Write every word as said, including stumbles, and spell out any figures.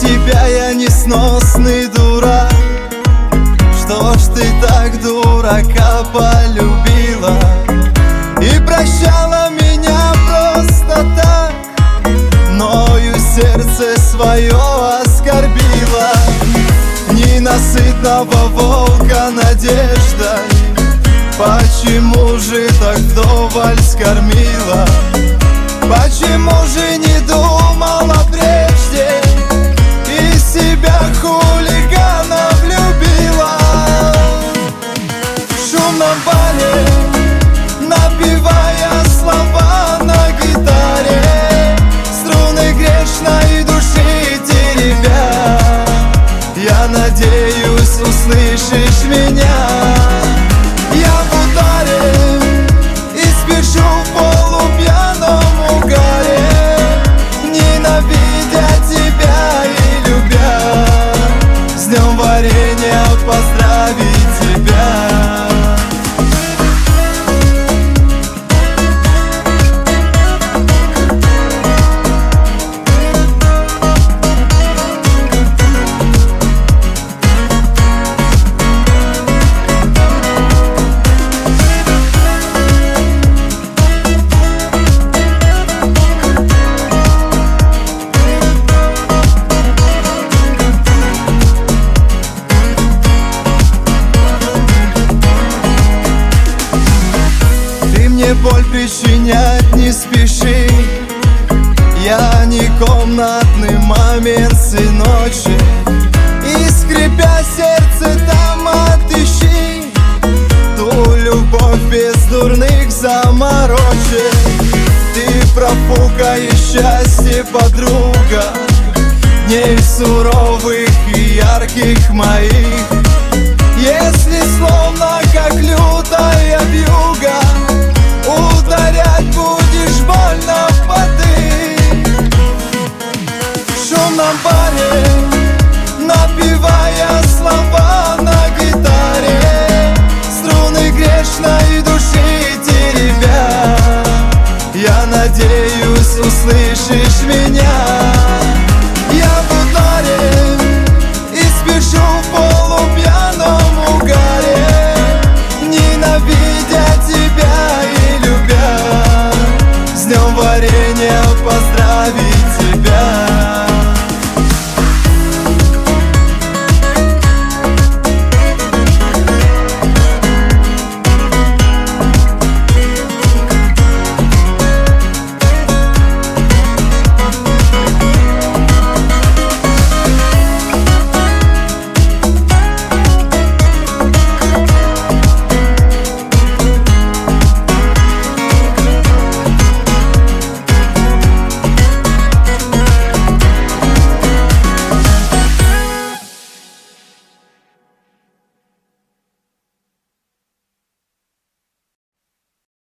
тебя я несносный дурак. Что ж ты так дурака полюбила и прощала меня просто так, ною сердце свое оскорбила. Ненасытного волка надеждой почему же так вдоволь скормила? Почему же не думала прежде и себя хулигана влюбила? В шумном бале, напевая слова на гитаре, струны грешной души теребя, я надеюсь, услышишь меня. Я в ударе и спешу в полупьяном угаре, ненавидя тебя и любя, с днем варенья поздравить тебя. Мне боль причинять не спеши, я не комнатный момент, сыночек. И скрипя сердце там отыщи ту любовь без дурных заморочек. Ты профукаешь счастье, подруга, дней суровых и ярких моих. Если словно как лютая вьюга ударять будешь больно